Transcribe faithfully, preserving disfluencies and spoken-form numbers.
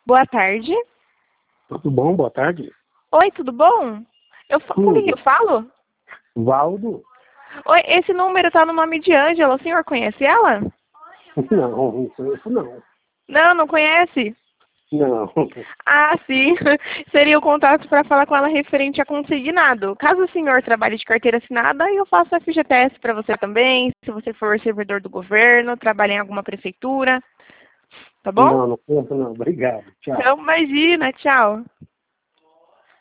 Boa tarde. Tudo bom? Boa tarde. Oi, tudo bom? Eu, fa- com quem que eu falo? Valdo? Oi, esse número tá no nome de Ângela. O senhor conhece ela? Não, não conheço não. Não, não conhece? Não. Ah, sim. Seria o contato para falar com ela referente a consignado. Caso o senhor trabalhe de carteira assinada, eu faço F G T S para você também. Se você for servidor do governo, trabalhar em alguma prefeitura. Tá bom? Não, não conheço não. Obrigado. Tchau. Então, imagina. Tchau.